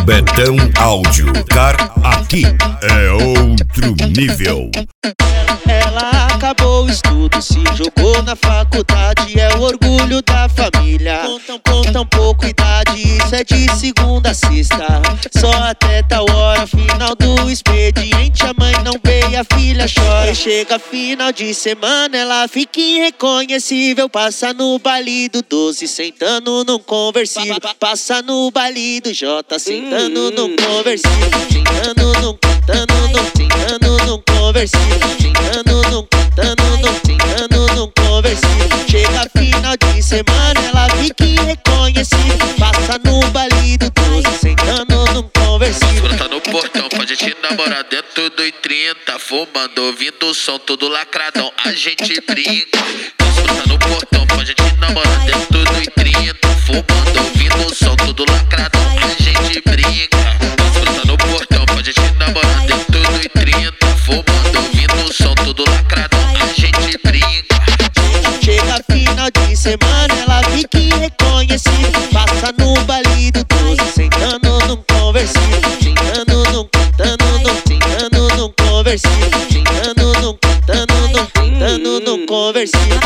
Betão Áudio. Aqui é outro nível. Ela acabou o estudo, se jogou na faculdade, é o orgulho da família. Com tão pouca idade, isso é de segunda a sexta. Só até tal hora, final do expediente, a mãe não vê, a filha chora. E chega final de semana, ela fica irreconhecível. Passa no baile do 12, sentando num conversível. Passa no baile do J, sentando num conversível. Sentando num conversível. Sentando num conversível. Chega final de semana, ela fica irreconhecível. Passa no baile do 12, sentando num conversível. Brota no portão pra gente namorar dentro do 30, fumando, ouvindo o som, tudo lacradão, a gente brinca. Brota no portão pra gente namorar dentro do 30, fumando, ouvindo o som, tudo lacradão, a gente brinca. Brota no portão pra gente namorar dentro do 30, fumando, ouvindo o som, tudo lacradão, a gente brinca. Chega final de semana, ela fica irreconhecível. Passa no baile do 12, sentando num conversível. Sentando num conversível. Sentando num conversível.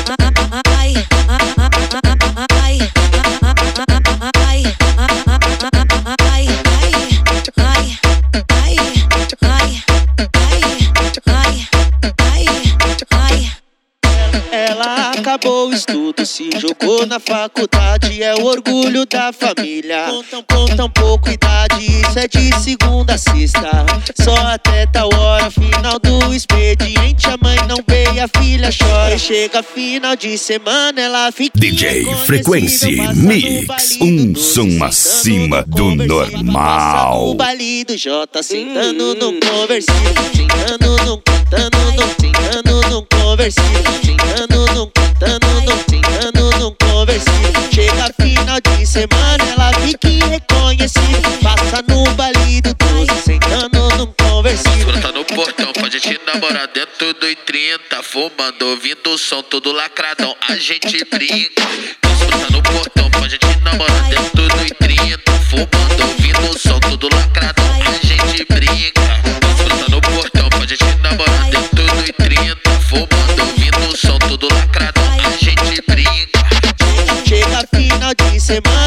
Ela acabou o estudo, se jogou na faculdade, é o orgulho da família. Com tão pouca idade, isso é de segunda a sexta. Só até tal hora, final do expediente, a mãe não vê, a filha chora. E chega final de semana, ela fica DJ Frequency Mix, um som acima do normal. O baile do J, sentando num conversível. Sentando num conversível. Sentando num conversível. Chega final de semana, ela fica irreconhecível. Passa no baile do 12, sentando num conversível. Brota no portão pra gente namorar dentro do 30, fumando, ouvindo o som, tudo lacradão, a gente brinca. Brota no portão pra gente namorar dentro do 30, fumando, ouvindo o som, tudo lacradão, a gente brinca. Brota no portão pra gente namorar dentro do 30, fumando, ouvindo o som, tudo lacradão, a gente brinca. Chega final de semana,